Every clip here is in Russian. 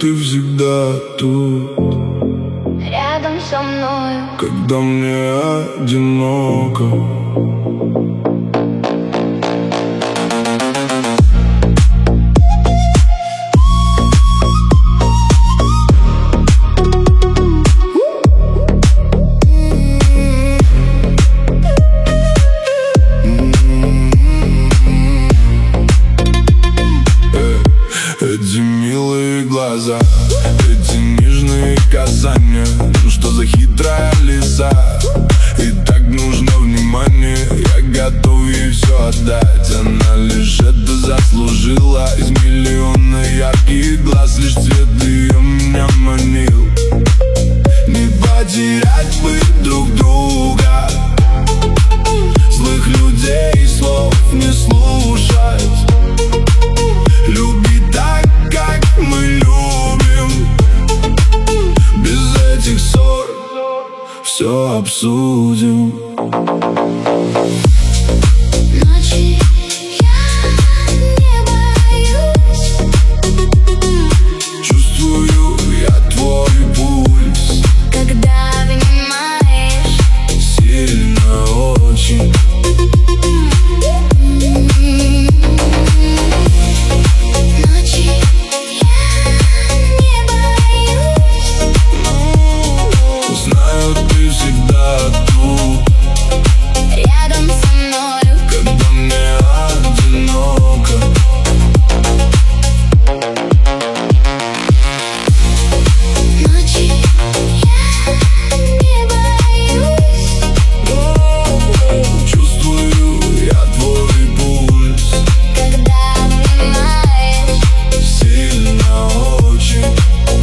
ты всегда тут, рядом со мной, когда мне одиноко. Эти милые глаза, эти нежные касания, ну что за хитрая лиса? И так нужно внимание, я готов ей все отдать. Она лишь это заслужила. Из миллиона ярких глаз лишь цвет ее меня манил. Не потерять бы друг друга, злых людей слов не слушать, любить так, как мы любим, без этих ссор все обсудим. ночи я не боюсь, Чувствую я твой пульс, когда обнимаешь. сильно очень. Ночи я не боюсь, Знаю, ты всегда тут, рядом со мною, когда мне одиноко. ночи я не боюсь, Чувствую я твой пульс, когда обнимаешь. сильно очень.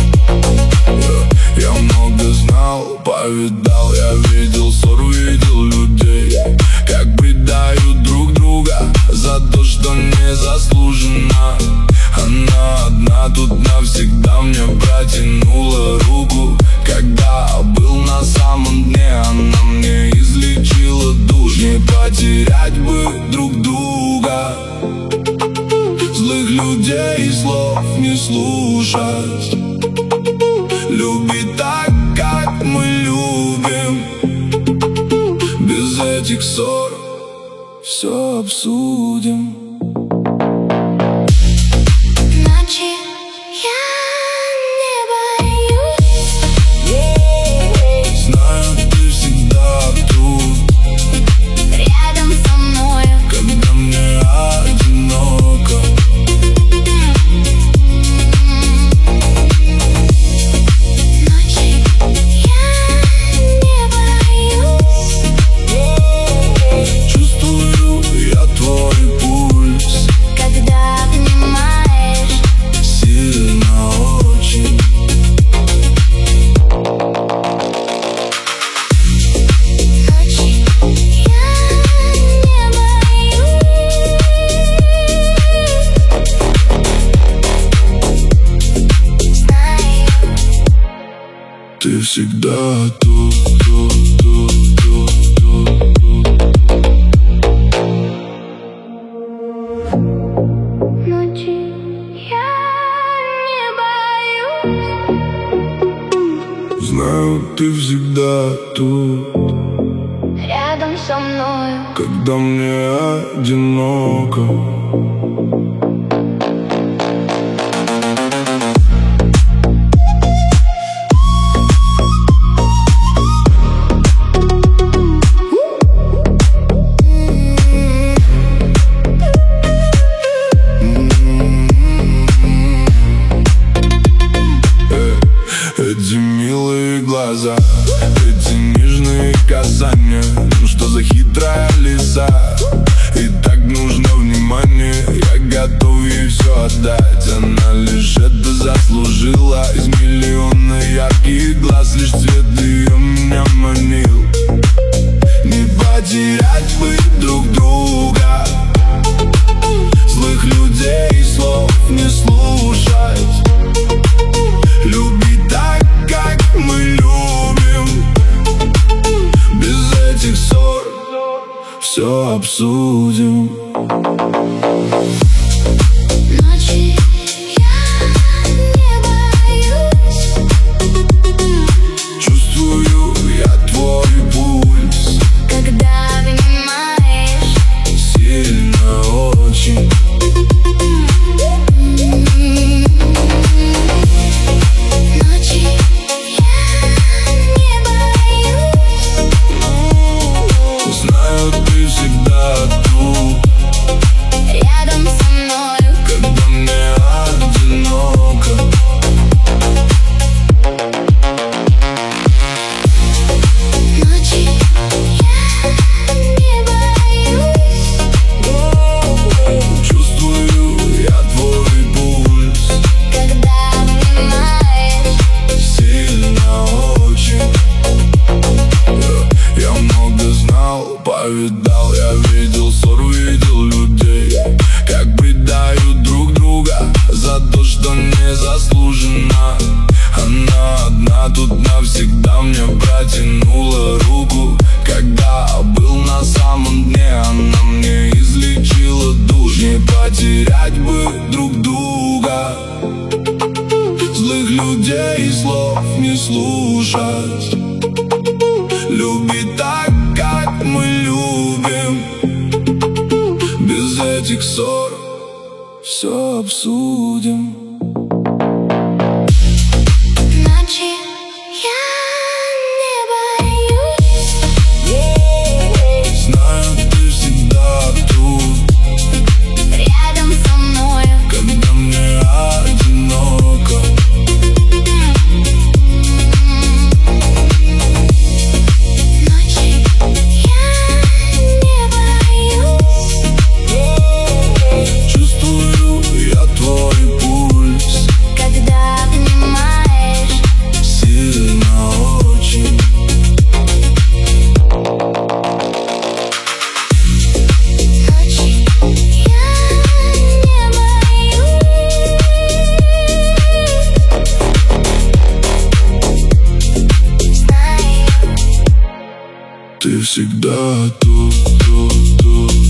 Я много знал, повидал, я видел ссор, видел людей, как предают друг друга за то, что не заслуженно. Она одна тут навсегда мне протянула руку, когда был на самом дне. Она мне излечила душу. Не потерять бы друг друга, злых людей слов не слушать, любить так, как мы любим, без этих ссор все обсудим. Ночи я не боюсь, Знаю, ты всегда тут, рядом со мною, когда мне одиноко. ночи я не боюсь, Чувствую я твой пульс, когда обнимаешь. сильно очень. Ночи я не боюсь, знаю. Ты всегда тут, тут, тут, тут, тут, тут. Ночи я не боюсь, Знаю, ты всегда тут, рядом со мною, когда мне одиноко. Эти милые глаза, эти нежные касания, ну что за хитрая лиса? И так нужно внимание, я готов ей все отдать. Она лишь это заслужила. Из миллиона ярких глаз лишь цвет ее меня манил. Не потерять бы друг друга, злых людей слов не слушать, любить так, как мы любим, без этих ссор все обсудим. ночи я не боюсь. Люби так, как мы любим, без этих ссор все обсудим. Ночи я не боюсь. Знаю, ты всегда тут, Рядом со мною. когда мне одиноко. Ночи я не боюсь. Чувствую я твой пульс, Когда обнимаешь. сильно очень. Ночи я не боюсь. Знаю. Ты всегда тут, тут, тут.